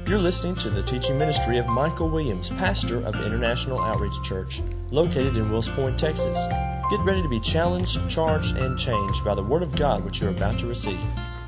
You're listening to the teaching ministry of Michael Williams, pastor of International Outreach Church, located in Wills Point, Texas. Get ready to be challenged, charged, and changed by the Word of God which you're about to receive.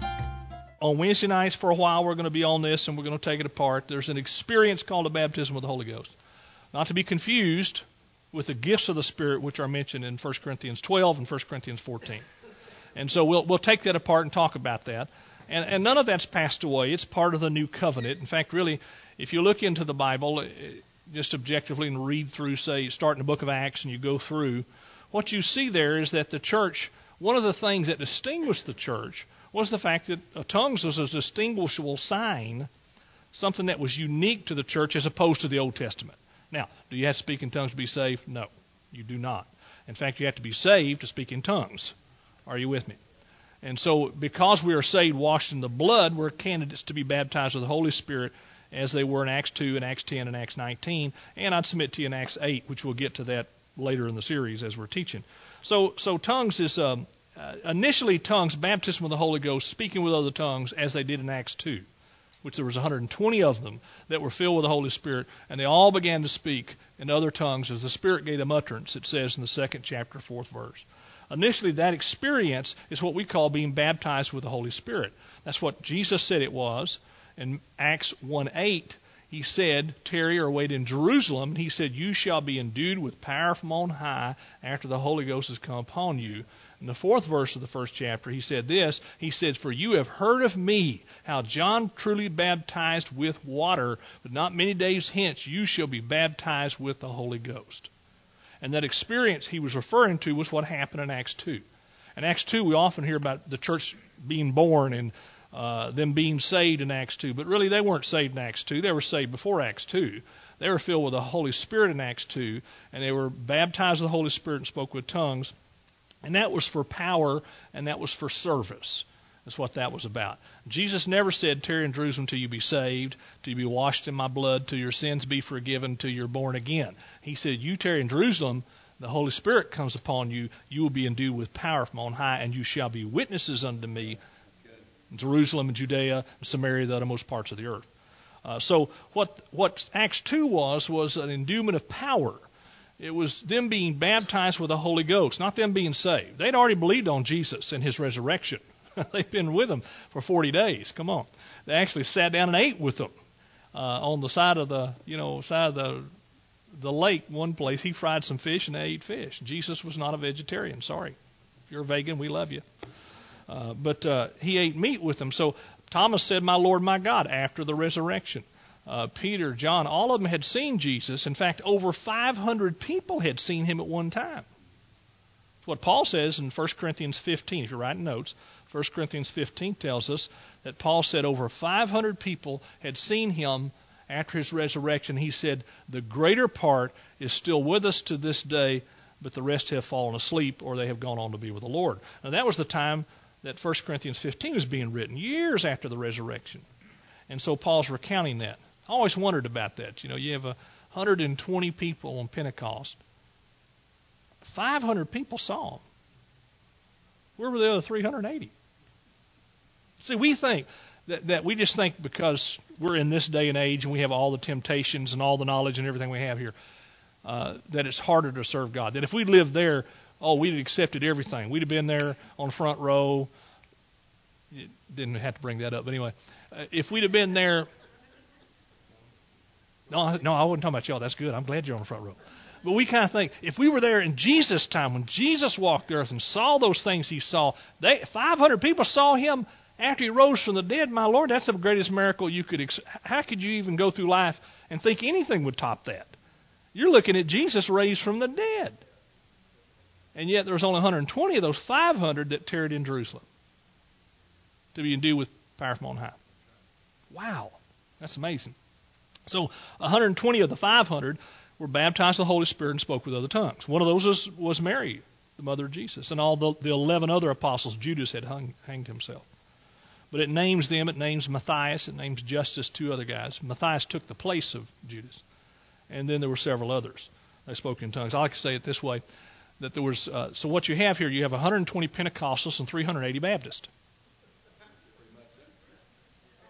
On Wednesday nights for a while we're going to be on this and we're going to take it apart. There's an experience called a baptism with the Holy Ghost. Not to be confused with the gifts of the Spirit which are mentioned in 1 Corinthians 12 and 1 Corinthians 14. And so we'll take that apart and talk about that. And none of that's passed away. It's part of the new covenant. In fact, really, if you look into the Bible, just objectively and read through, say, start in the book of Acts and you go through, what you see there is that the church, one of the things that distinguished the church was the fact that tongues was a distinguishable sign, something that was unique to the church as opposed to the Old Testament. Now, do you have to speak in tongues to be saved? No, you do not. In fact, you have to be saved to speak in tongues. Are you with me? And so because we are saved, washed in the blood, we're candidates to be baptized with the Holy Spirit as they were in Acts 2 and Acts 10 and Acts 19. And I'd submit to you in Acts 8, which we'll get to that later in the series as we're teaching. So tongues is, initially tongues, baptism with the Holy Ghost, speaking with other tongues as they did in Acts 2, which there was 120 of them that were filled with the Holy Spirit, and they all began to speak in other tongues as the Spirit gave them utterance, it says in the 2nd chapter, 4th verse. Initially, that experience is what we call being baptized with the Holy Spirit. That's what Jesus said it was. In Acts 1:8, he said, tarry or wait in Jerusalem. He said, you shall be endued with power from on high after the Holy Ghost has come upon you. In the 4th verse of the 1st chapter, he said this. He said, for you have heard of me, how John truly baptized with water, but not many days hence you shall be baptized with the Holy Ghost. And that experience he was referring to was what happened in Acts 2. In Acts 2, we often hear about the church being born and them being saved in Acts 2. But really, they weren't saved in Acts 2. They were saved before Acts 2. They were filled with the Holy Spirit in Acts 2, and they were baptized with the Holy Spirit and spoke with tongues. And that was for power, and that was for service. That's what that was about. Jesus never said, tarry in Jerusalem till you be saved, till you be washed in my blood, till your sins be forgiven, till you're born again. He said, you tarry in Jerusalem, the Holy Spirit comes upon you, you will be endued with power from on high, and you shall be witnesses unto me in Jerusalem and Judea and Samaria, the uttermost parts of the earth. So what Acts 2 was an endowment of power. It was them being baptized with the Holy Ghost, not them being saved. They'd already believed on Jesus and his resurrection. They've been with him for 40 days. Come on. They actually sat down and ate with them on the side of the lake one place. He fried some fish and they ate fish. Jesus was not a vegetarian. Sorry. If you're a vegan, we love you. But he ate meat with them. So Thomas said, my Lord, my God, after the resurrection. Peter, John, all of them had seen Jesus. In fact, over 500 people had seen him at one time. That's what Paul says in 1 Corinthians 15. If you're writing notes, 1 Corinthians 15 tells us that Paul said over 500 people had seen him after his resurrection. He said, the greater part is still with us to this day, but the rest have fallen asleep or they have gone on to be with the Lord. Now that was the time that 1 Corinthians 15 was being written, years after the resurrection. And so Paul's recounting that. I always wondered about that. You have 120 people on Pentecost. 500 people saw him. Where were the other 380? See, we think that we just think because we're in this day and age and we have all the temptations and all the knowledge and everything we have here, that it's harder to serve God. That if we lived there, we'd have accepted everything. We'd have been there on front row. Didn't have to bring that up, but anyway, if we'd have been there. No, I wasn't talking about y'all. That's good. I'm glad you're on the front row. But we kind of think, if we were there in Jesus' time, when Jesus walked the earth and saw those things he saw, 500 people saw him after he rose from the dead. My Lord, that's the greatest miracle you could. How could you even go through life and think anything would top that? You're looking at Jesus raised from the dead. And yet there was only 120 of those 500 that tarried in Jerusalem to be endued with power from on high. Wow, that's amazing. So 120 of the 500 were baptized with the Holy Spirit and spoke with other tongues. One of those was Mary, the mother of Jesus, and all the 11 other apostles. Judas had hanged himself. But it names them. It names Matthias. It names Justus, 2 other guys. Matthias took the place of Judas. And then there were several others. They spoke in tongues. I like to say it this way, that there was, so what you have here, you have 120 Pentecostals and 380 Baptists.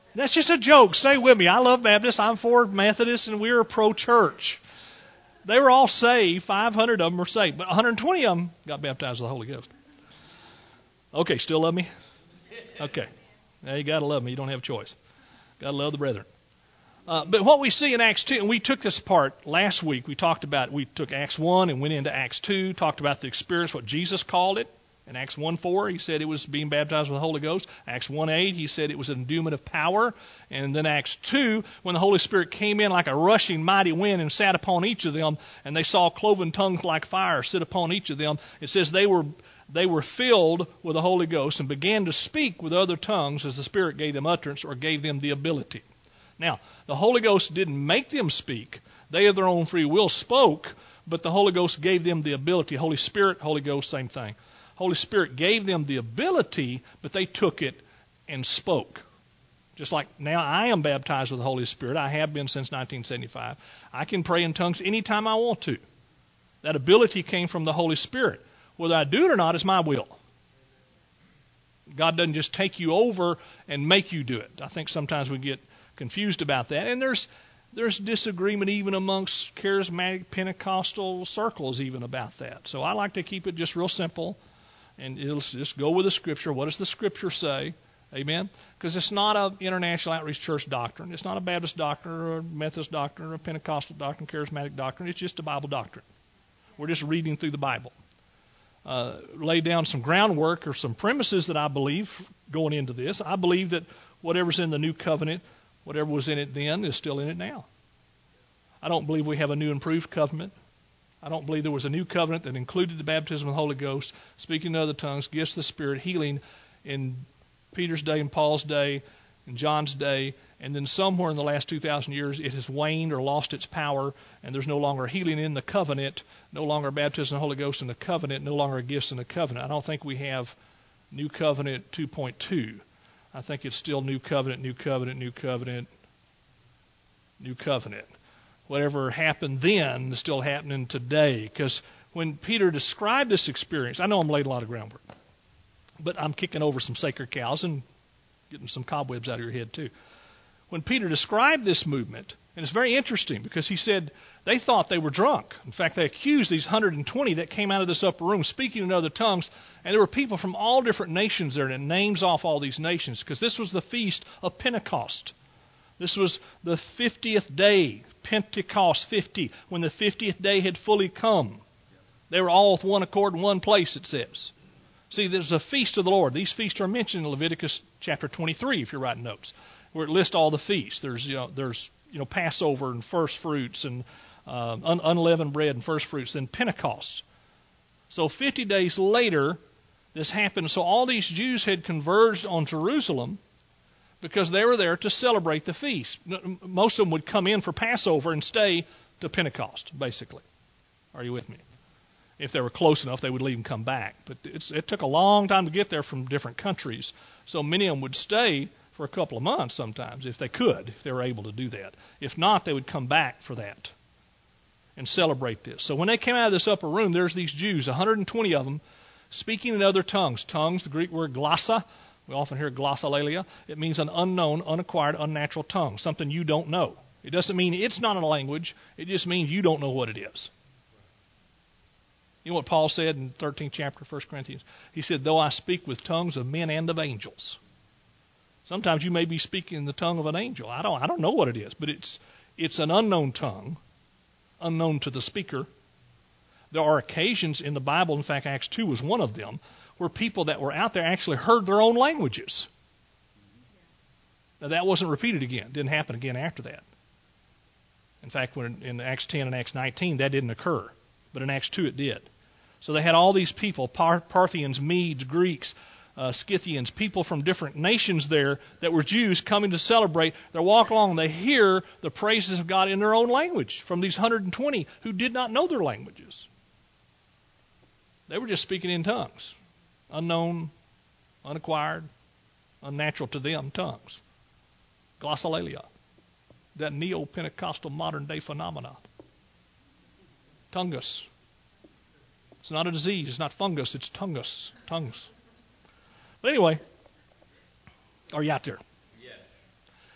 That's just a joke. Stay with me. I love Baptists. I'm for Methodists, and we're pro-church. They were all saved. 500 of them were saved. But 120 of them got baptized with the Holy Ghost. Okay, still love me? Okay. Now you got to love me. You don't have a choice. Got to love the brethren. But what we see in Acts 2, and we took this apart last week. We took Acts 1 and went into Acts 2, talked about the experience, what Jesus called it. In Acts 1:4, he said it was being baptized with the Holy Ghost. Acts 1:8, he said it was an endowment of power. And then Acts 2, when the Holy Spirit came in like a rushing mighty wind and sat upon each of them, and they saw cloven tongues like fire sit upon each of them, it says they were filled with the Holy Ghost and began to speak with other tongues as the Spirit gave them utterance or gave them the ability. Now, the Holy Ghost didn't make them speak. They of their own free will spoke, but the Holy Ghost gave them the ability. Holy Spirit, Holy Ghost, same thing. Holy Spirit gave them the ability, but they took it and spoke. Just like now I am baptized with the Holy Spirit. I have been since 1975. I can pray in tongues anytime I want to. That ability came from the Holy Spirit. Whether I do it or not is my will. God doesn't just take you over and make you do it. I think sometimes we get confused about that. And there's disagreement even amongst charismatic Pentecostal circles even about that. So I like to keep it just real simple. And it'll just go with the Scripture. What does the Scripture say? Amen? Because it's not an International Outreach Church doctrine. It's not a Baptist doctrine or a Methodist doctrine or a Pentecostal doctrine, charismatic doctrine. It's just a Bible doctrine. We're just reading through the Bible. Lay down some groundwork or some premises that I believe going into this. I believe that whatever's in the new covenant, whatever was in it then, is still in it now. I don't believe we have a new improved covenant. I don't believe there was a new covenant that included the baptism of the Holy Ghost, speaking in other tongues, gifts of the Spirit, healing in Peter's day and Paul's day and John's day, and then somewhere in the last 2,000 years it has waned or lost its power, and there's no longer healing in the covenant, no longer baptism of the Holy Ghost in the covenant, no longer gifts in the covenant. I don't think we have New Covenant 2.2. I think it's still New Covenant, New Covenant, New Covenant, New Covenant. Whatever happened then is still happening today. Because when Peter described this experience, I know I'm laying a lot of groundwork, but I'm kicking over some sacred cows and getting some cobwebs out of your head too. When Peter described this movement, and it's very interesting because he said they thought they were drunk. In fact, they accused these 120 that came out of this upper room speaking in other tongues, and there were people from all different nations there, and it names off all these nations because this was the feast of Pentecost. This was the 50th day, Pentecost 50, when the 50th day had fully come. They were all with one accord in one place, it says. See, there's a feast of the Lord. These feasts are mentioned in Leviticus chapter 23, if you're writing notes, where it lists all the feasts. There's Passover and first fruits and unleavened bread and first fruits, then Pentecost. So 50 days later, this happened. So all these Jews had converged on Jerusalem because they were there to celebrate the feast. Most of them would come in for Passover and stay to Pentecost, basically. Are you with me? If they were close enough, they would leave and come back. But it took a long time to get there from different countries. So many of them would stay for a couple of months sometimes, if they could, if they were able to do that. If not, they would come back for that and celebrate this. So when they came out of this upper room, there's these Jews, 120 of them, speaking in other tongues. Tongues, the Greek word glossa. We often hear glossolalia. It means an unknown, unacquired, unnatural tongue, something you don't know. It doesn't mean it's not a language. It just means you don't know what it is. You know what Paul said in the 13th chapter of 1 Corinthians? He said, though I speak with tongues of men and of angels. Sometimes you may be speaking in the tongue of an angel. I don't know what it is, but it's an unknown tongue, unknown to the speaker. There are occasions in the Bible, in fact Acts 2 was one of them, where people that were out there actually heard their own languages. Now that wasn't repeated again. It didn't happen again after that. In fact, when in Acts 10 and Acts 19, that didn't occur. But in Acts 2 it did. So they had all these people, Parthians, Medes, Greeks, Scythians, people from different nations there that were Jews coming to celebrate. They walk along and they hear the praises of God in their own language from these 120 who did not know their languages. They were just speaking in tongues. Unknown, unacquired, unnatural to them tongues. Glossolalia. That neo-Pentecostal modern-day phenomena. Tungus. It's not a disease. It's not fungus. It's tungus. Tongues. But anyway, are you out there? Yes.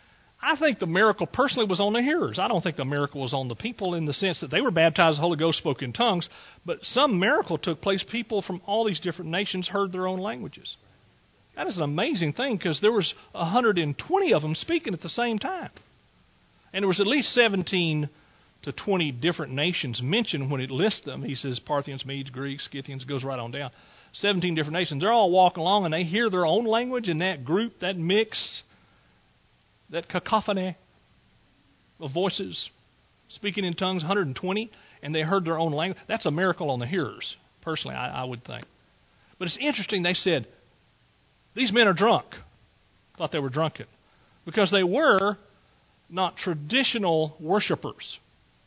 I think the miracle personally was on the hearers. I don't think the miracle was on the people in the sense that they were baptized, the Holy Ghost spoke in tongues, but some miracle took place. People from all these different nations heard their own languages. That is an amazing thing because there was 120 of them speaking at the same time. And there was at least 17 to 20 different nations mentioned when it lists them. He says Parthians, Medes, Greeks, Scythians, goes right on down. 17 different nations. They're all walking along and they hear their own language in that group, that mix, that cacophony of voices speaking in tongues, 120, and they heard their own language. That's a miracle on the hearers, personally, I would think. But it's interesting, they said, these men are drunk. Thought they were drunken. Because they were not traditional worshipers.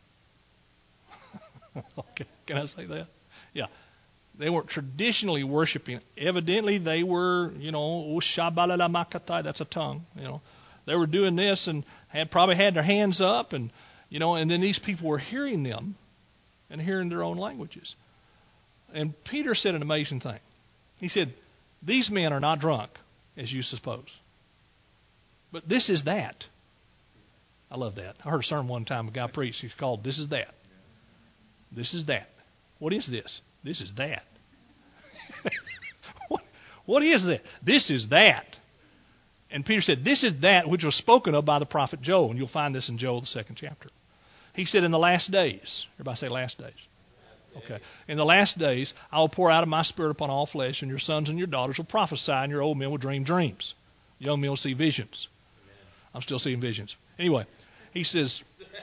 Okay, can I say that? Yeah. They weren't traditionally worshiping. Evidently, they were, Ushabalalamakata, that's a tongue, They were doing this and probably had their hands up, and and then these people were hearing them and hearing their own languages. And Peter said an amazing thing. He said, these men are not drunk, as you suppose. But this is that. I love that. I heard a sermon one time, a guy preached, he's called, This is That. This is that. What is this? This is that. What is that? This is that. And Peter said, this is that which was spoken of by the prophet Joel. And you'll find this in Joel, the 2nd chapter. He said, in the last days. Everybody say last days. Okay. In the last days, I will pour out of my Spirit upon all flesh, and your sons and your daughters will prophesy, and your old men will dream dreams. Young men will see visions. I'm still seeing visions. Anyway, he says,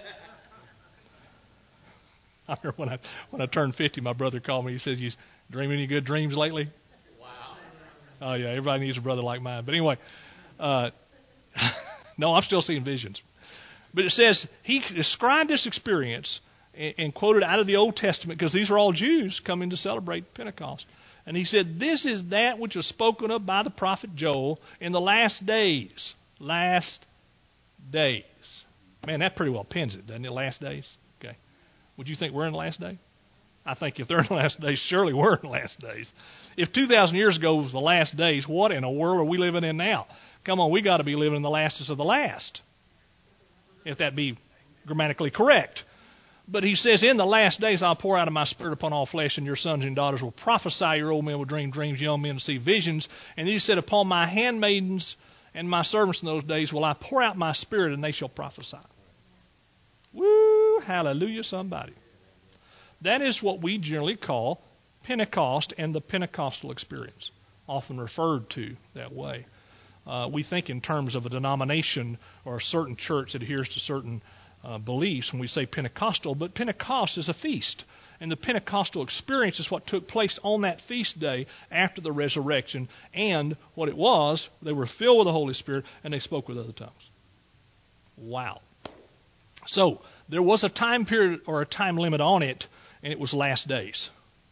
I remember when I turned 50, my brother called me. He says, you dreaming any good dreams lately? Wow. Oh, yeah, everybody needs a brother like mine. But anyway, no, I'm still seeing visions. But it says he described this experience and quoted out of the Old Testament because these are all Jews coming to celebrate Pentecost. And he said, this is that which was spoken of by the prophet Joel in the last days. Last days. Man, that pretty well pins it, doesn't it? Last days. Okay. Would you think we're in the last day? I think if they're in the last days, surely we're in the last days. If 2,000 years ago was the last days, what in the world are we living in now? Come on, we got to be living in the lastest of the last, if that be grammatically correct. But he says, in the last days I'll pour out of my Spirit upon all flesh, and your sons and daughters will prophesy, your old men will dream dreams, young men will see visions. And he said, upon my handmaidens and my servants in those days will I pour out my Spirit, and they shall prophesy. Woo, hallelujah, somebody. That is what we generally call Pentecost and the Pentecostal experience, often referred to that way. We think in terms of a denomination or a certain church that adheres to certain beliefs when we say Pentecostal, but Pentecost is a feast. And the Pentecostal experience is what took place on that feast day after the resurrection. And what it was, they were filled with the Holy Spirit and they spoke with other tongues. Wow. So there was a time period or a time limit on it, and it was last days.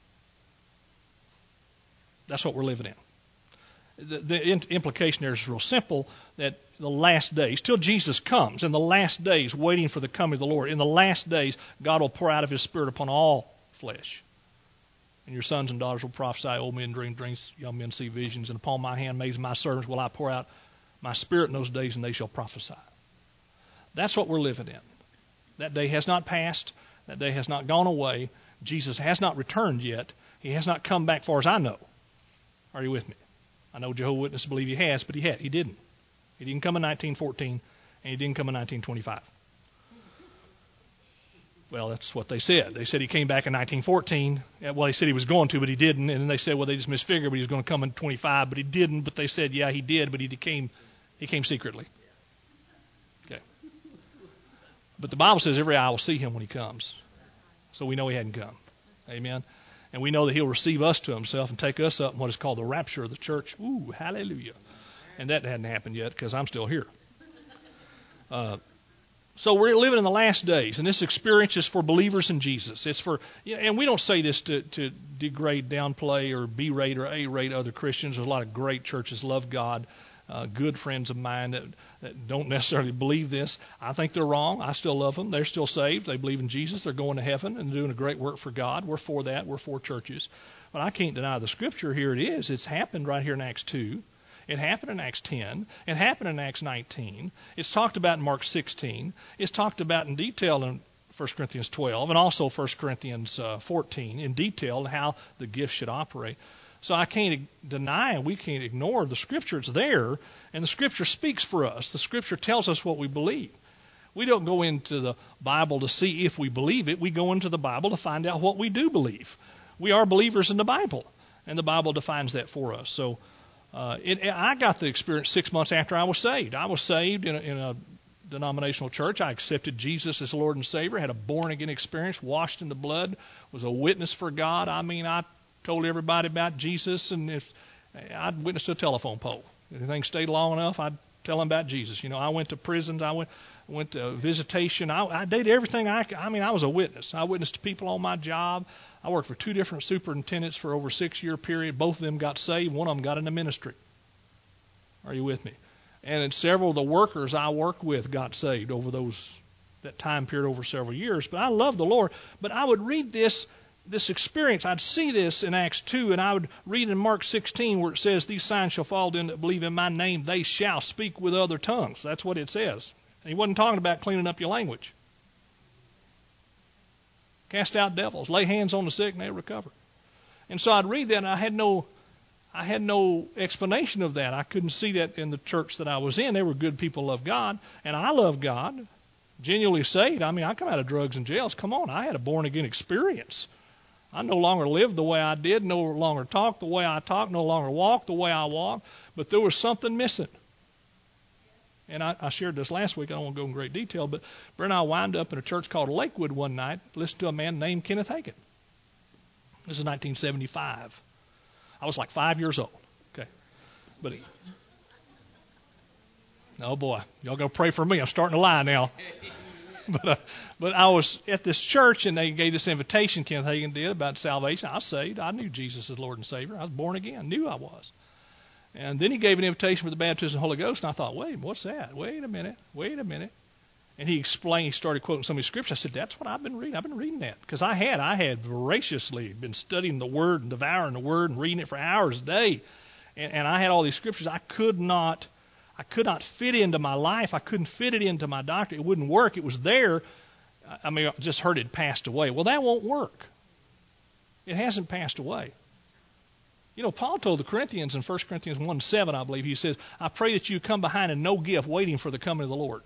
That's what we're living in. The implication there is real simple, that the last days, till Jesus comes, in the last days, waiting for the coming of the Lord, in the last days, God will pour out of His Spirit upon all flesh. And your sons and daughters will prophesy, old men dream dreams, young men see visions, and upon my handmaids and my servants will I pour out my Spirit in those days, and they shall prophesy. That's what we're living in. That day has not passed. That day has not gone away. Jesus has not returned yet. He has not come back, far as I know. Are you with me? I know Jehovah's Witnesses believe He has, but He didn't. He didn't come in 1914, and He didn't come in 1925. Well, that's what they said. They said He came back in 1914. Well, they said He was going to, but He didn't. And then they said, well, they just misfigured, but He was going to come in 25, but He didn't. But they said, yeah, He did, but He came secretly. Okay. But the Bible says every eye will see Him when He comes. So we know He hadn't come. Amen. And we know that He'll receive us to Himself and take us up in what is called the rapture of the church. Ooh, hallelujah. And that hadn't happened yet because I'm still here. So we're living in the last days, and this experience is for believers in Jesus. It's for, and we don't say this to degrade, downplay, or berate or A-rate other Christians. There's a lot of great churches, love God, good friends of mine that don't necessarily believe this. I think they're wrong. I still love them. They're still saved. They believe in Jesus. They're going to heaven and doing a great work for God. We're for that. We're for churches. But I can't deny the Scripture. Here it is. It's happened right here in Acts 2. It happened in Acts 10. It happened in Acts 19. It's talked about in Mark 16. It's talked about in detail in 1 Corinthians 12 and also 1 Corinthians 14 in detail how the gift should operate. So I can't deny and we can't ignore the Scripture. It's there, and the Scripture speaks for us. The Scripture tells us what we believe. We don't go into the Bible to see if we believe it. We go into the Bible to find out what we do believe. We are believers in the Bible, and the Bible defines that for us. So I got the experience 6 months after I was saved. I was saved in a denominational church. I accepted Jesus as Lord and Savior, had a born-again experience, washed in the blood, was a witness for God. I mean, I told everybody about Jesus, and if I'd witness to a telephone pole. If anything stayed long enough, I'd tell them about Jesus. You know, I went to prisons. I went to visitation. I did everything I mean, I was a witness. I witnessed to people on my job. I worked for 2 different superintendents for over a 6-year period. Both of them got saved. One of them got into ministry. Are you with me? And several of the workers I worked with got saved over that time period over several years. But I love the Lord. But I would read this experience. I'd see this in Acts 2, and I would read in Mark 16 where it says, "These signs shall follow them that believe in my name. They shall speak with other tongues." That's what it says. And he wasn't talking about cleaning up your language. Cast out devils, lay hands on the sick, and they recover. And so I'd read that, and I had no explanation of that. I couldn't see that in the church that I was in. They were good people, loved God, and I love God, genuinely saved. I mean, I come out of drugs and jails. Come on, I had a born-again experience. I no longer lived the way I did, no longer talked the way I talked, no longer walked the way I walked, but there was something missing. And I shared this last week. I don't want to go in great detail, but Brent and I wound up in a church called Lakewood one night, listened to a man named Kenneth Hagin. This is 1975. I was like 5 years old. Okay, but oh boy, y'all gonna pray for me. I'm starting to lie now. But I was at this church, and they gave this invitation, Kenneth Hagin did, about salvation. I was saved. I knew Jesus as Lord and Savior. I was born again. Knew I was. And then he gave an invitation for the baptism of the Holy Ghost, and I thought, wait, what's that? Wait a minute. And he explained, he started quoting some of his scriptures. I said, that's what I've been reading. I've been reading that. Because I had voraciously been studying the Word and devouring the Word and reading it for hours a day. And I had all these scriptures. I could not fit into my life. I couldn't fit it into my doctrine. It wouldn't work. It was there. I mean, I just heard it passed away. Well, that won't work. It hasn't passed away. You know, Paul told the Corinthians in 1 Corinthians 1:7, I believe, he says, "I pray that you come behind in no gift, waiting for the coming of the Lord."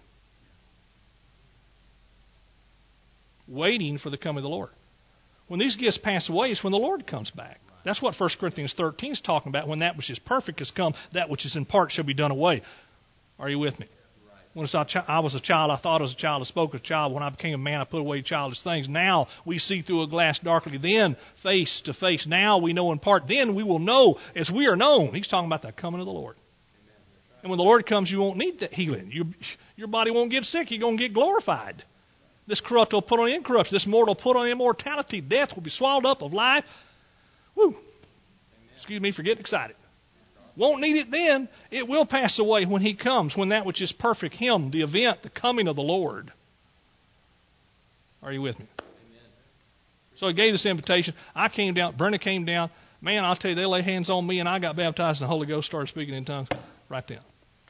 Waiting for the coming of the Lord. When these gifts pass away, it's when the Lord comes back. That's what 1 Corinthians 13 is talking about. When that which is perfect has come, that which is in part shall be done away. Are you with me? When I was a child, I thought as a child, I spoke as a child. When I became a man, I put away childish things. Now we see through a glass darkly, then face to face. Now we know in part, then we will know as we are known. He's talking about the coming of the Lord. And when the Lord comes, you won't need that healing. Your body won't get sick. You're going to get glorified. This corrupt will put on incorruption. This mortal will put on immortality. Death will be swallowed up of life. Woo. Excuse me for getting excited. Won't need it then. It will pass away when he comes, when that which is perfect, him, the event, the coming of the Lord. Are you with me? Amen. So he gave this invitation. I came down. Brenda came down. Man, I'll tell you, they lay hands on me, and I got baptized in the Holy Ghost, started speaking in tongues right then.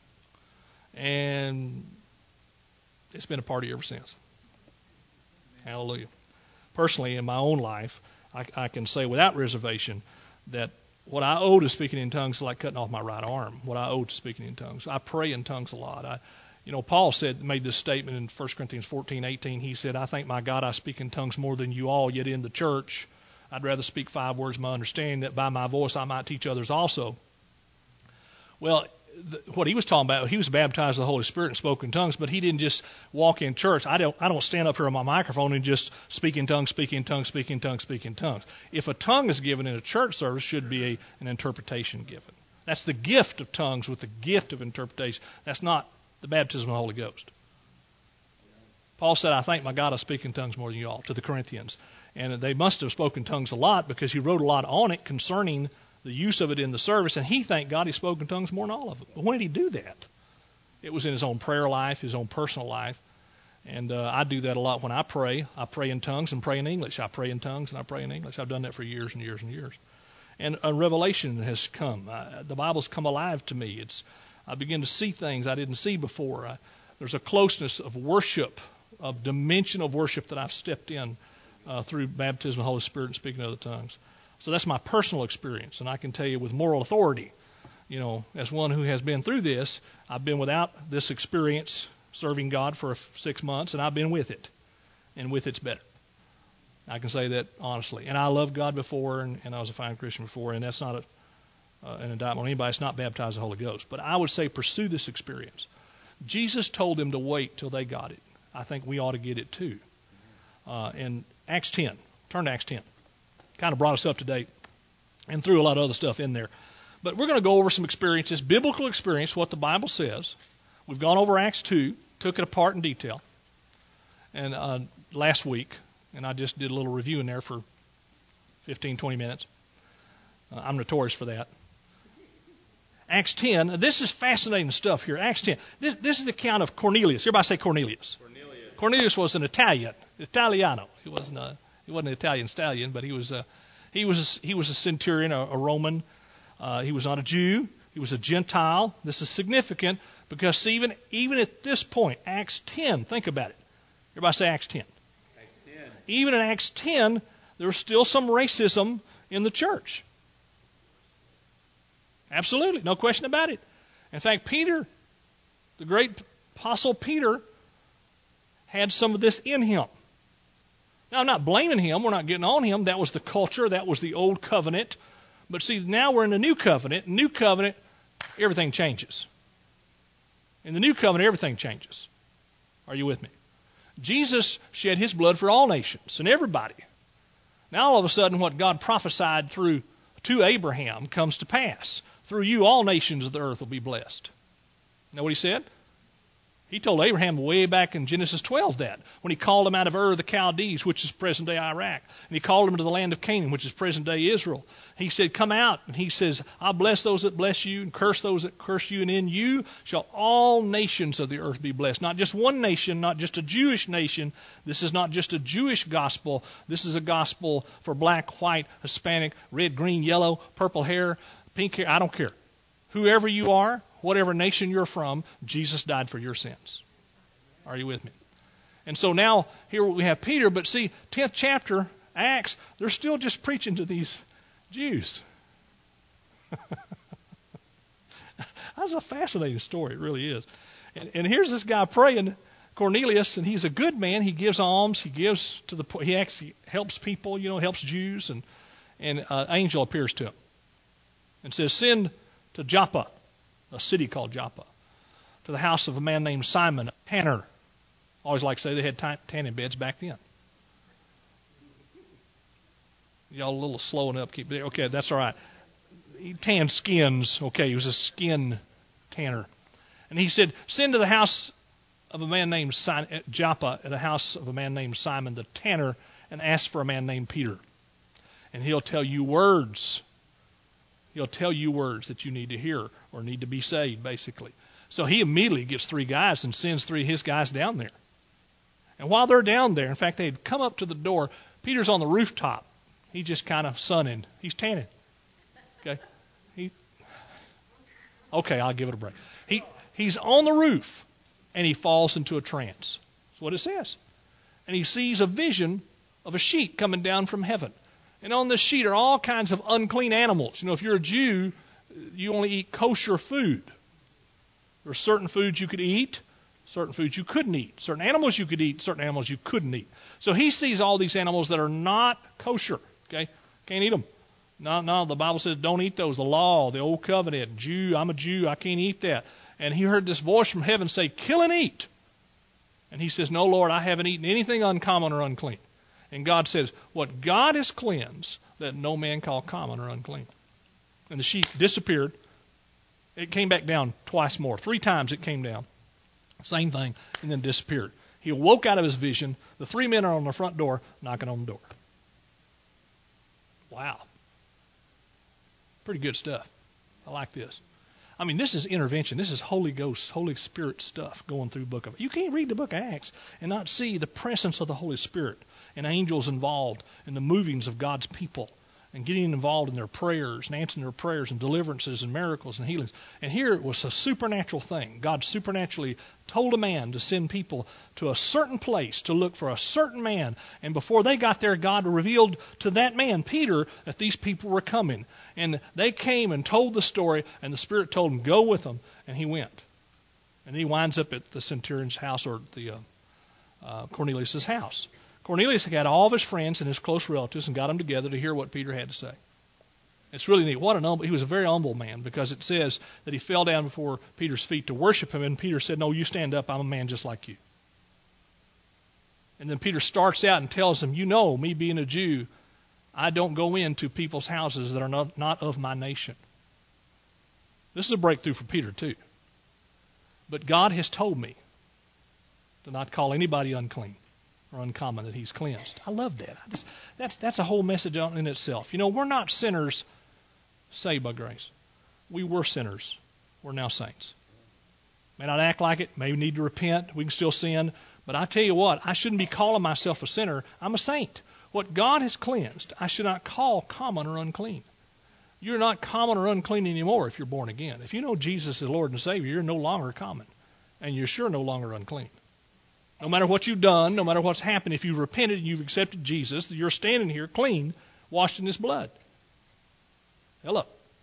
And it's been a party ever since. Hallelujah. Personally, in my own life, I can say without reservation that what I owe to speaking in tongues is like cutting off my right arm. What I owe to speaking in tongues. I pray in tongues a lot. Paul made this statement in 1 Corinthians 14:18. He said, "I thank my God I speak in tongues more than you all, yet in the church I'd rather speak 5 words of my understanding, that by my voice I might teach others also." Well, what he was talking about, he was baptized with the Holy Spirit and spoke in tongues, but he didn't just walk in church. I don't stand up here on my microphone and just speak in tongues, speak in tongues, speak in tongues, speak in tongues. If a tongue is given in a church service, should be an interpretation given. That's the gift of tongues with the gift of interpretation. That's not the baptism of the Holy Ghost. Paul said, "I thank my God I speak in tongues more than you all," to the Corinthians. And they must have spoken tongues a lot because he wrote a lot on it concerning the use of it in the service, and he, thank God, he spoke in tongues more than all of them. But when did he do that? It was in his own prayer life, his own personal life. And I do that a lot when I pray. I pray in tongues and pray in English. I pray in tongues and I pray in English. I've done that for years and years and years. And a revelation has come. The Bible's come alive to me. I begin to see things I didn't see before. There's a closeness of worship, of dimension of worship that I've stepped in through baptism of the Holy Spirit and speaking in other tongues. So that's my personal experience, and I can tell you with moral authority, as one who has been through this, I've been without this experience serving God for 6 months, and I've been with it, and with it's better. I can say that honestly. And I loved God before, and I was a fine Christian before, and that's not an indictment on anybody. It's not baptized in the Holy Ghost. But I would say pursue this experience. Jesus told them to wait till they got it. I think we ought to get it too. In Acts 10, turn to Acts 10. Kind of brought us up to date and threw a lot of other stuff in there. But we're going to go over some experiences, biblical experience, what the Bible says. We've gone over Acts 2, took it apart in detail, and last week. And I just did a little review in there for 15, 20 minutes. I'm notorious for that. Acts 10. This is fascinating stuff here. Acts 10. This is the account of Cornelius. Everybody say Cornelius. Cornelius was an Italiano. He wasn't an Italian stallion, but he was a centurion, a Roman. He was not a Jew. He was a Gentile. This is significant because even at this point, Acts 10. Think about it. Everybody say Acts 10. Even in Acts 10, there was still some racism in the church. Absolutely, no question about it. In fact, Peter, the great apostle Peter, had some of this in him. Now, I'm not blaming him. We're not getting on him. That was the culture. That was the old covenant. But see, now we're in the new covenant. New covenant, everything changes. In the new covenant, everything changes. Are you with me? Jesus shed his blood for all nations and everybody. Now all of a sudden what God prophesied to Abraham comes to pass. Through you all nations of the earth will be blessed. You know what he said? He told Abraham way back in Genesis 12 that, when he called him out of Ur the Chaldees, which is present-day Iraq, and he called him to the land of Canaan, which is present-day Israel. He said, come out, and he says, I'll bless those that bless you, and curse those that curse you, and in you shall all nations of the earth be blessed. Not just one nation, not just a Jewish nation. This is not just a Jewish gospel. This is a gospel for black, white, Hispanic, red, green, yellow, purple hair, pink hair. I don't care. Whoever you are, whatever nation you're from, Jesus died for your sins. Are you with me? And so now, here we have Peter, but see, 10th chapter, Acts, they're still just preaching to these Jews. That's a fascinating story, it really is. And here's this guy praying, Cornelius, and he's a good man. He gives alms, he actually helps people, helps Jews, and an angel appears to him and says, send to Joppa, a city called Joppa, to the house of a man named Simon, a tanner. I always like to say they had tanning beds back then. Y'all a little slowing up. Okay, that's all right. He tanned skins. Okay, he was a skin tanner. And he said, send to the house of a man named Joppa, at the house of a man named Simon the tanner, and ask for a man named Peter. And he'll tell you words. He'll tell you words that you need to hear or need to be saved, basically. So he immediately gets 3 guys and sends 3 of his guys down there. And while they're down there, in fact, they had come up to the door. Peter's on the rooftop. He's just kind of sunning. He's tanning. Okay? Okay, I'll give it a break. He's on the roof, and he falls into a trance. That's what it says. And he sees a vision of a sheet coming down from heaven. And on this sheet are all kinds of unclean animals. If you're a Jew, you only eat kosher food. There are certain foods you could eat, certain foods you couldn't eat. Certain animals you could eat, certain animals you couldn't eat. So he sees all these animals that are not kosher. Okay? Can't eat them. No, the Bible says don't eat those. The law, the old covenant, I'm a Jew, I can't eat that. And he heard this voice from heaven say, kill and eat. And he says, no, Lord, I haven't eaten anything uncommon or unclean. And God says, what God has cleansed, let no man call common or unclean. And the sheep disappeared. It came back down twice more. 3 times it came down. Same thing, and then disappeared. He awoke out of his vision. The 3 men are on the front door, knocking on the door. Wow. Pretty good stuff. I like this. I mean, this is intervention. This is Holy Ghost, Holy Spirit stuff going through the book of Acts. You can't read the book of Acts and not see the presence of the Holy Spirit and angels involved in the movings of God's people and getting involved in their prayers and answering their prayers and deliverances and miracles and healings. And here it was a supernatural thing. God supernaturally told a man to send people to a certain place to look for a certain man. And before they got there, God revealed to that man, Peter, that these people were coming. And they came and told the story, and the Spirit told him, go with them. And he went. And he winds up at the centurion's house, or the Cornelius' house. Cornelius had all of his friends and his close relatives and got them together to hear what Peter had to say. It's really neat. He was a very humble man, because it says that he fell down before Peter's feet to worship him, and Peter said, no, you stand up. I'm a man just like you. And then Peter starts out and tells him, you know, me being a Jew, I don't go into people's houses that are not of my nation. This is a breakthrough for Peter too. But God has told me to not call anybody unclean or uncommon, that he's cleansed. I love that. That's a whole message in itself. You know, we're not sinners saved by grace. We were sinners. We're now saints. May not act like it. May need to repent. We can still sin. But I tell you what, I shouldn't be calling myself a sinner. I'm a saint. What God has cleansed, I should not call common or unclean. You're not common or unclean anymore if you're born again. If you know Jesus as Lord and Savior, you're no longer common. And you're sure no longer unclean. No matter what you've done, no matter what's happened, if you've repented and you've accepted Jesus, you're standing here clean, washed in his blood. Hello.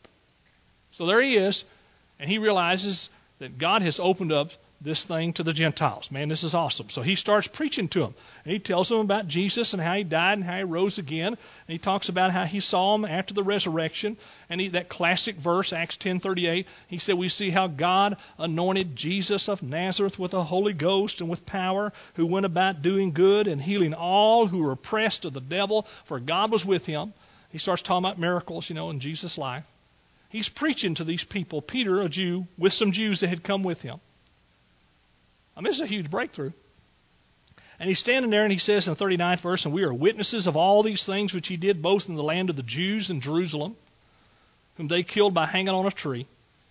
So there he is, and he realizes that God has opened up this thing to the Gentiles. Man, this is awesome. So he starts preaching to them. And he tells them about Jesus and how he died and how he rose again. And he talks about how he saw him after the resurrection. And that classic verse, Acts 10:38, he said, we see how God anointed Jesus of Nazareth with the Holy Ghost and with power, who went about doing good and healing all who were oppressed of the devil, for God was with him. He starts talking about miracles, in Jesus' life. He's preaching to these people. Peter, a Jew, with some Jews that had come with him. I mean, this is a huge breakthrough. And he's standing there and he says in the 39th verse, and we are witnesses of all these things which he did both in the land of the Jews and Jerusalem, whom they killed by hanging on a tree.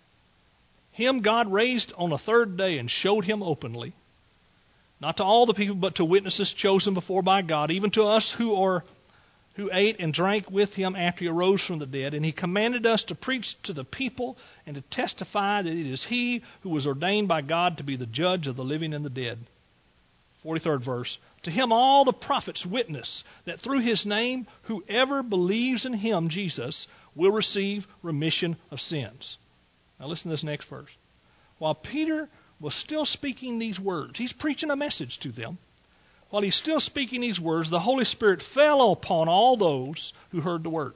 Him God raised on the third day and showed him openly, not to all the people, but to witnesses chosen before by God, even to us who ate and drank with him after he arose from the dead. And he commanded us to preach to the people and to testify that it is he who was ordained by God to be the judge of the living and the dead. 43rd verse. To him all the prophets witness that through his name whoever believes in him, Jesus, will receive remission of sins. Now listen to this next verse. While Peter was still speaking these words, he's preaching a message to them. While he's still speaking these words, the Holy Spirit fell upon all those who heard the word.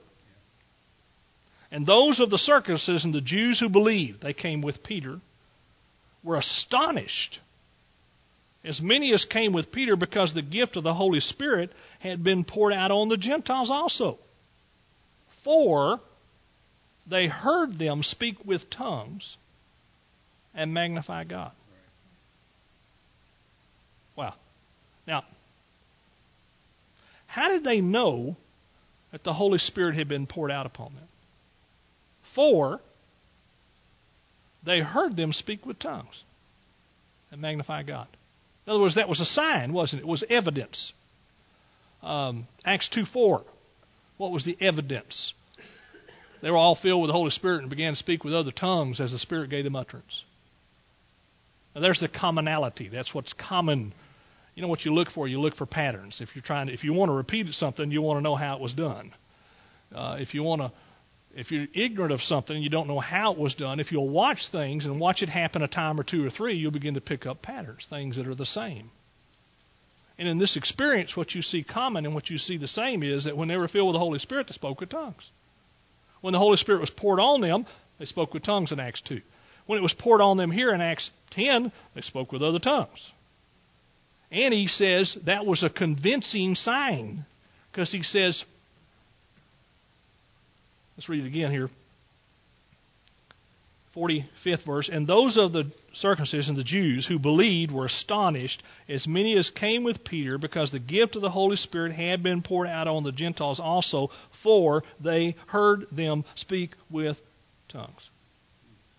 And those of the circumcision, the Jews who believed, they came with Peter, were astonished, as many as came with Peter, because the gift of the Holy Spirit had been poured out on the Gentiles also. For they heard them speak with tongues and magnify God. Wow. Now, how did they know that the Holy Spirit had been poured out upon them? For they heard them speak with tongues and magnify God. In other words, that was a sign, wasn't it? It was evidence. Acts 2:4. What was the evidence? They were all filled with the Holy Spirit and began to speak with other tongues as the Spirit gave them utterance. Now there's the commonality. That's what's common. You know what you look for? You look for patterns. If you want to repeat something, you want to know how it was done. If you're ignorant of something, you don't know how it was done. If you'll watch things and watch it happen a time or two or three, you'll begin to pick up patterns, things that are the same. And in this experience, what you see common and what you see the same is that when they were filled with the Holy Spirit, they spoke with tongues. When the Holy Spirit was poured on them, they spoke with tongues in Acts 2. When it was poured on them here in Acts 10, they spoke with other tongues. And he says that was a convincing sign, because he says, let's read it again here, 45th verse, and those of the circumcision, the Jews, who believed were astonished, as many as came with Peter, because the gift of the Holy Spirit had been poured out on the Gentiles also, for they heard them speak with tongues.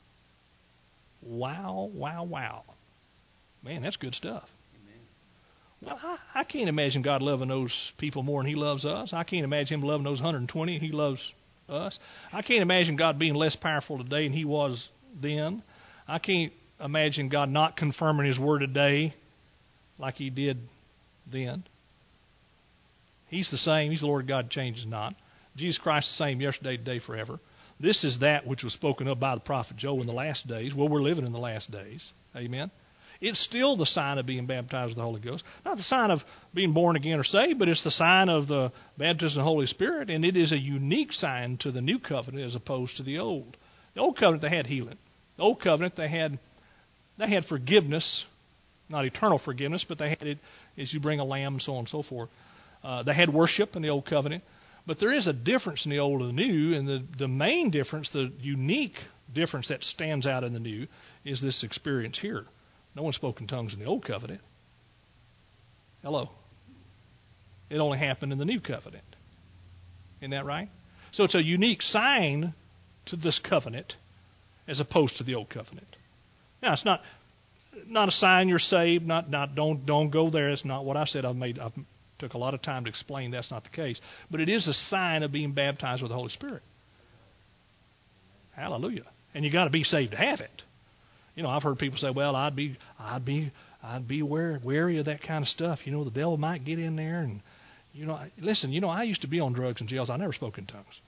Wow, wow, wow. Man, that's good stuff. Well, I can't imagine God loving those people more than He loves us. I can't imagine Him loving those 120 and He loves us. I can't imagine God being less powerful today than He was then. I can't imagine God not confirming His word today like He did then. He's the same. He's the Lord God, changes not. Jesus Christ the same yesterday, today, forever. This is that which was spoken of by the prophet Joel in the last days. Well, we're living in the last days. Amen. It's still the sign of being baptized with the Holy Ghost. Not the sign of being born again or saved, but it's the sign of the baptism of the Holy Spirit, and it is a unique sign to the new covenant as opposed to the old. The old covenant, they had healing. The old covenant, they had forgiveness, not eternal forgiveness, but they had it as you bring a lamb and so on and so forth. They had worship in the old covenant. But there is a difference in the old and the new, and the main difference, the unique difference that stands out in the new, is this experience here. No one spoke in tongues in the old covenant. Hello. It only happened in the new covenant. Isn't that right? So it's a unique sign to this covenant as opposed to the old covenant. Now, it's not a sign you're saved. Don't go there. It's not what I said. I've took a lot of time to explain that's not the case. But it is a sign of being baptized with the Holy Spirit. Hallelujah. And you got to be saved to have it. You know, I've heard people say, well, I'd be wary of that kind of stuff. You know, the devil might get in there. And, you know, listen, you know, I used to be on drugs and jails. I never spoke in tongues.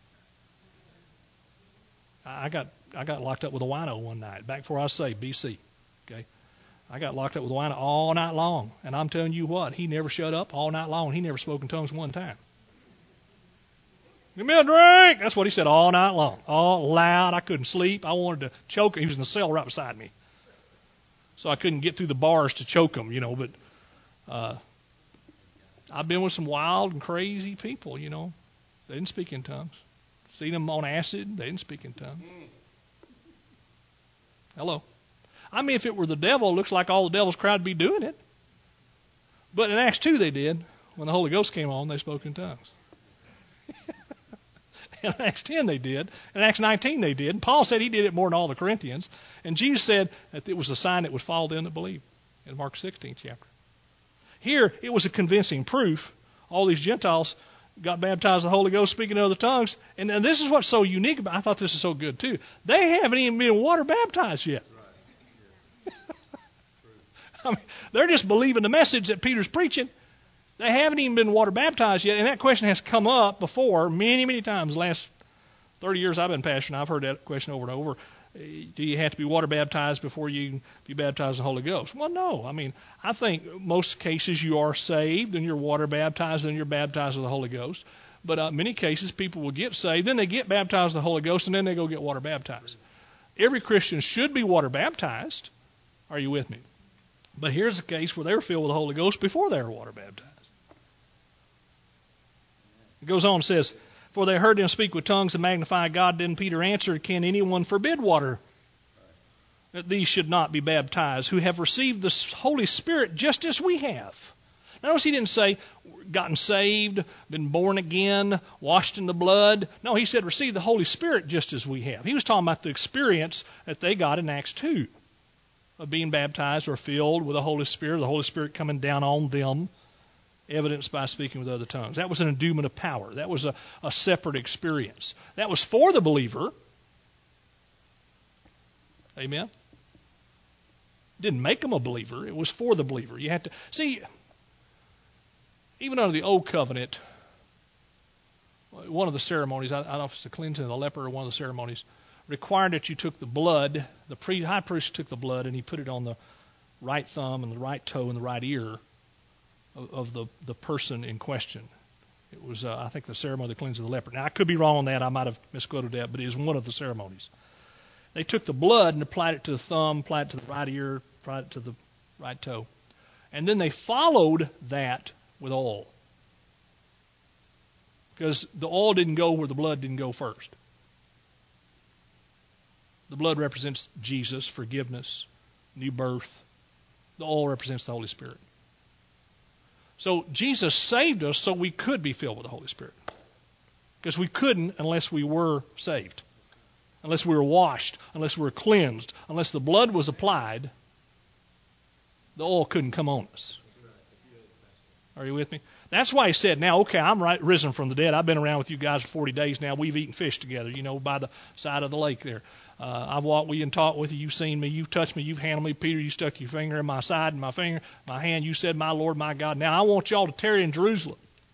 I got locked up with a wino one night, back before I was saved, BC. Okay. I got locked up with a wino all night long. And I'm telling you what, he never shut up all night long. He never spoke in tongues one time. Give me a drink. That's what he said all night long. All loud. I couldn't sleep. I wanted to choke him. He was in the cell right beside me. So I couldn't get through the bars to choke him, you know. But I've been with some wild and crazy people, you know. They didn't speak in tongues. Seen them on acid. They didn't speak in tongues. Hello. I mean, if it were the devil, it looks like all the devil's crowd would be doing it. But in Acts 2 they did. When the Holy Ghost came on, they spoke in tongues. In Acts 10 they did. In Acts 19 they did. And Paul said he did it more than all the Corinthians. And Jesus said that it was a sign that would follow them that believe. In Mark 16th chapter. Here, it was a convincing proof. All these Gentiles got baptized with the Holy Ghost speaking in other tongues. And this is what's so unique about it. I thought this is so good too. They haven't even been water baptized yet. I mean, they're just believing the message that Peter's preaching. They haven't even been water baptized yet. And that question has come up before many, many times. The last 30 years I've been pastoring, I've heard that question over and over. Do you have to be water baptized before you can be baptized in the Holy Ghost? Well, no. I mean, I think most cases you are saved and you're water baptized and you're baptized with the Holy Ghost. But many cases people will get saved, then they get baptized with the Holy Ghost, and then they go get water baptized. Every Christian should be water baptized. Are you with me? But here's a case where they were filled with the Holy Ghost before they were water baptized. It goes on and says, for they heard them speak with tongues and magnify God. Then Peter answered, can anyone forbid water that these should not be baptized, who have received the Holy Spirit just as we have? Notice he didn't say gotten saved, been born again, washed in the blood. No, he said receive the Holy Spirit just as we have. He was talking about the experience that they got in Acts 2 of being baptized or filled with the Holy Spirit coming down on them, evidenced by speaking with other tongues. That was an endowment of power. That was a separate experience. That was for the believer. Amen? Didn't make them a believer. It was for the believer. You had to see, even under the old covenant, one of the ceremonies, I don't know if it's the cleansing of the leper or one of the ceremonies, required that you took the blood, the high priest took the blood and he put it on the right thumb and the right toe and the right ear of the person in question. It was, I think, the ceremony of the cleansing of the leper. Now, I could be wrong on that. I might have misquoted that, but it was one of the ceremonies. They took the blood and applied it to the thumb, applied it to the right ear, applied it to the right toe. And then they followed that with oil. Because the oil didn't go where the blood didn't go first. The blood represents Jesus, forgiveness, new birth. The oil represents the Holy Spirit. So Jesus saved us so we could be filled with the Holy Spirit. Because we couldn't unless we were saved. Unless we were washed, unless we were cleansed, unless the blood was applied, the oil couldn't come on us. Are you with me? That's why he said, now, okay, I'm risen from the dead. I've been around with you guys for 40 days now. We've eaten fish together, by the side of the lake there. I've walked with you and talked with you. You've seen me. You've touched me. You've handled me. Peter, you stuck your finger in my side and my hand. You said, my Lord, my God. Now I want y'all to tarry in Jerusalem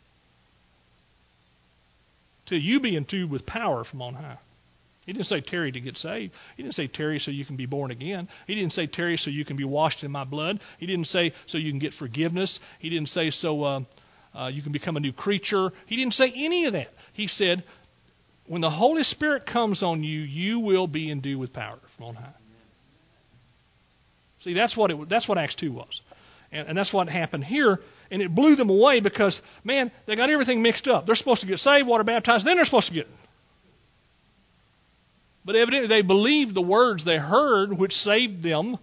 till you be endued with power from on high. He didn't say tarry to get saved. He didn't say tarry so you can be born again. He didn't say tarry so you can be washed in my blood. He didn't say so you can get forgiveness. He didn't say so you can become a new creature. He didn't say any of that. He said, when the Holy Spirit comes on you, you will be endued with power from on high. See, that's what Acts 2 was. And that's what happened here. And it blew them away because, man, they got everything mixed up. They're supposed to get saved, water baptized, then they're supposed to get... But evidently they believed the words they heard, which saved them.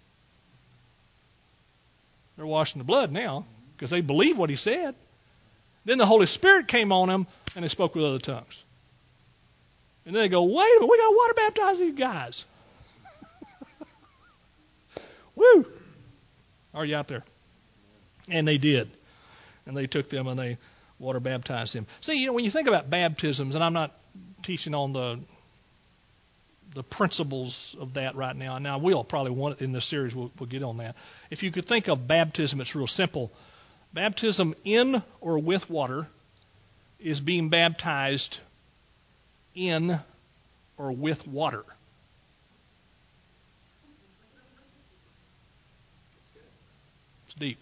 They're washed in the blood now because they believed what he said. Then the Holy Spirit came on them and they spoke with other tongues. And then they go, wait a minute, we got to water baptize these guys. Woo! Are you out there? And they did. And they took them and they water baptized them. See, when you think about baptisms, and I'm not teaching on the principles of that right now. Now, we'll probably in this series, we'll get on that. If you could think of baptism, it's real simple. Baptism in or with water is being baptized in or with water. It's deep.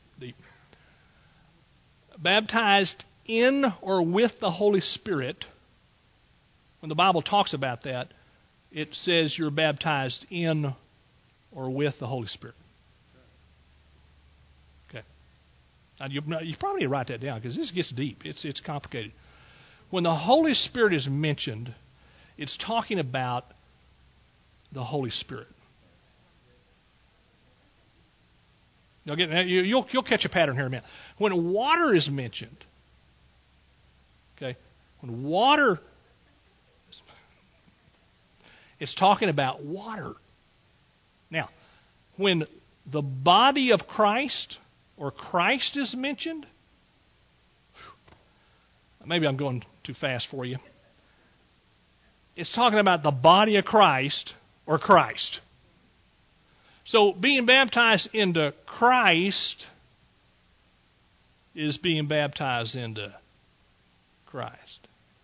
Baptized in or with the Holy Spirit, when the Bible talks about that, it says you're baptized in or with the Holy Spirit. Okay. Now you probably need to write that down because this gets deep. It's complicated. When the Holy Spirit is mentioned, it's talking about the Holy Spirit. You'll catch a pattern here in a minute. When water is mentioned, okay, when water, it's talking about water. Now, when the body of Christ or Christ is mentioned, maybe I'm going too fast for you. It's talking about the body of Christ or Christ. So being baptized into Christ is being baptized into Christ.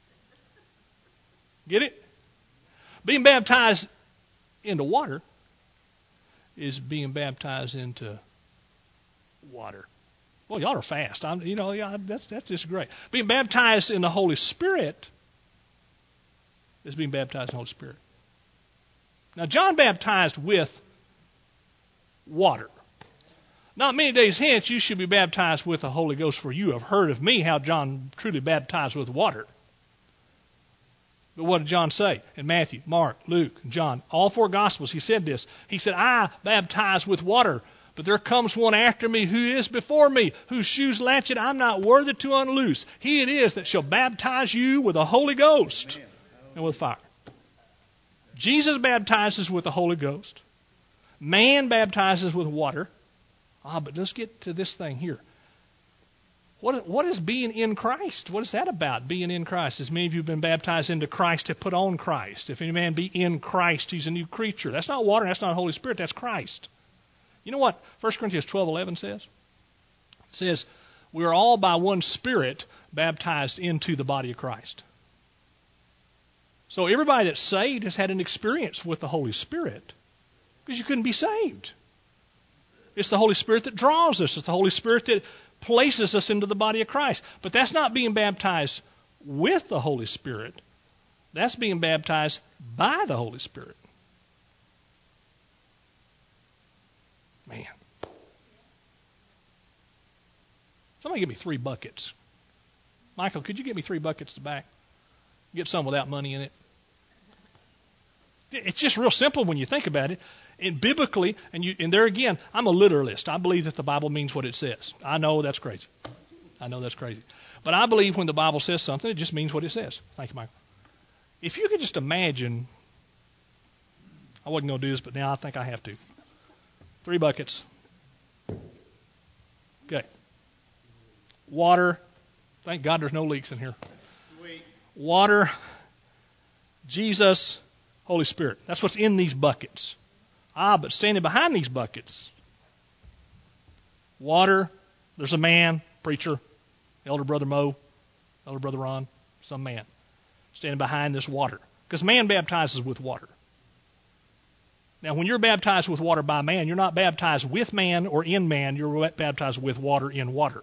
Get it? Being baptized into water is being baptized into water. Well, y'all are fast. That's just great. Being baptized in the Holy Spirit is being baptized in the Holy Spirit. Now, John baptized with water. Not many days hence, you should be baptized with the Holy Ghost, for you have heard of me how John truly baptized with water. But what did John say? In Matthew, Mark, Luke, and John, all four Gospels, he said this. He said, I baptize with water, but there comes one after me who is before me, whose shoes latchet I'm not worthy to unloose. He it is that shall baptize you with the Holy Ghost and with fire. Jesus baptizes with the Holy Ghost. Man baptizes with water. But let's get to this thing here. What is being in Christ? What is that about, being in Christ? As many of you have been baptized into Christ have put on Christ. If any man be in Christ, he's a new creature. That's not water, that's not Holy Spirit, that's Christ. You know what 1 Corinthians 12:11 says? It says, we are all by one Spirit baptized into the body of Christ. So everybody that's saved has had an experience with the Holy Spirit. Because you couldn't be saved. It's the Holy Spirit that draws us. It's the Holy Spirit that places us into the body of Christ. But that's not being baptized with the Holy Spirit. That's being baptized by the Holy Spirit. Man. Somebody give me 3 buckets. Michael, could you get me 3 buckets to back? Get some without money in it. It's just real simple when you think about it. And biblically, and there again, I'm a literalist. I believe that the Bible means what it says. I know that's crazy. But I believe when the Bible says something, it just means what it says. Thank you, Michael. If you could just imagine, I wasn't going to do this, but now I think I have to. 3 buckets. Okay. water. Thank God there's no leaks in here. Sweet. Water, Jesus, Holy Spirit. That's what's in these buckets. But standing behind these buckets, water, there's a man, preacher, Elder Brother Mo, Elder Brother Ron, some man, standing behind this water. Because man baptizes with water. Now, when you're baptized with water by man, you're not baptized with man or in man. You're baptized with water in water.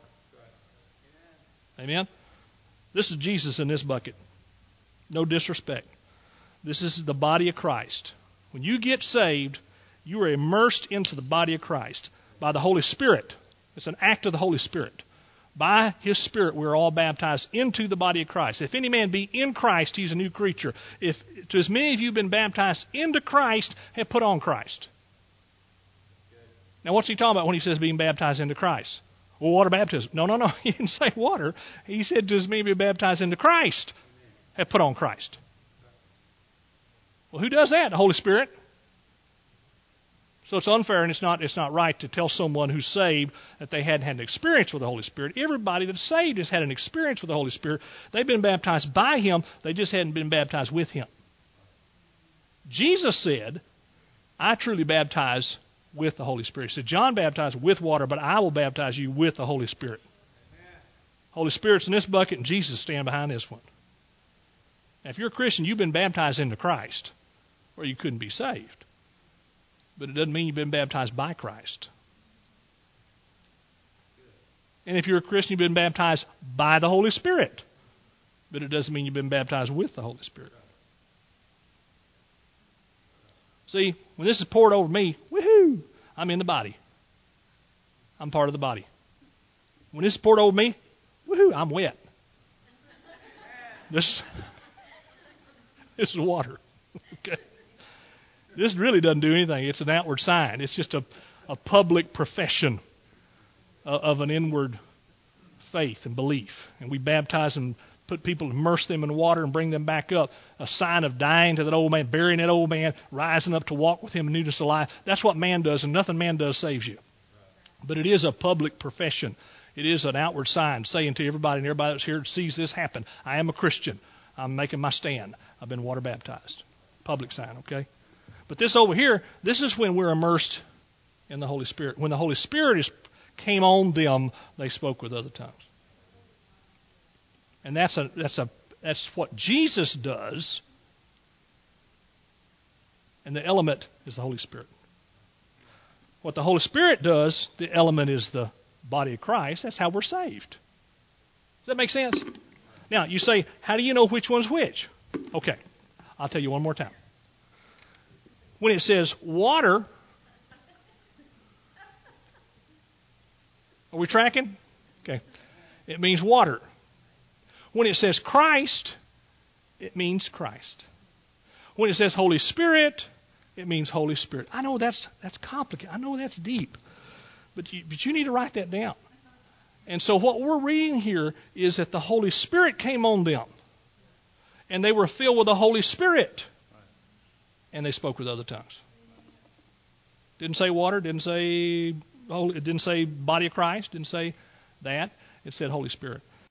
Amen? This is Jesus in this bucket. No disrespect. This is the body of Christ. When you get saved, you are immersed into the body of Christ by the Holy Spirit. It's an act of the Holy Spirit. By His Spirit, we're all baptized into the body of Christ. If any man be in Christ, he's a new creature. If to as many of you have been baptized into Christ, have put on Christ. Now, what's he talking about when he says being baptized into Christ? Well, water baptism. No. He didn't say water. He said to as many of you baptized into Christ, have put on Christ. Well, who does that? The Holy Spirit. So it's unfair and it's not right to tell someone who's saved that they hadn't had an experience with the Holy Spirit. Everybody that's saved has had an experience with the Holy Spirit. They've been baptized by Him. They just hadn't been baptized with Him. Jesus said, I truly baptize with the Holy Spirit. He said, John baptized with water, but I will baptize you with the Holy Spirit. Holy Spirit's in this bucket and Jesus stand behind this one. Now, if you're a Christian, you've been baptized into Christ, or you couldn't be saved. But it doesn't mean you've been baptized by Christ. And if you're a Christian, you've been baptized by the Holy Spirit. But it doesn't mean you've been baptized with the Holy Spirit. See, when this is poured over me, woohoo, I'm in the body. I'm part of the body. When this is poured over me, woohoo, I'm wet. This is water. Okay. This really doesn't do anything. It's an outward sign. It's just a public profession of an inward faith and belief. And we baptize and put people, immerse them in water and bring them back up. A sign of dying to that old man, burying that old man, rising up to walk with Him in newness of life. That's what man does, and nothing man does saves you. But it is a public profession. It is an outward sign saying to everybody, and everybody that's here sees this happen, I am a Christian. I'm making my stand. I've been water baptized. Public sign, okay? But this over here, this is when we're immersed in the Holy Spirit. When the Holy Spirit came on them, they spoke with other tongues. And that's what Jesus does. And the element is the Holy Spirit. What the Holy Spirit does, the element is the body of Christ. That's how we're saved. Does that make sense? Now, you say, how do you know which one's which? Okay, I'll tell you one more time. When it says water, are we tracking? Okay. It means water. When it says Christ, it means Christ. When it says Holy Spirit, it means Holy Spirit. I know that's complicated. I know that's deep. But you need to write that down. And so what we're reading here is that the Holy Spirit came on them. And they were filled with the Holy Spirit. And they spoke with other tongues. Didn't say water, it didn't say body of Christ, didn't say that. It said Holy Spirit.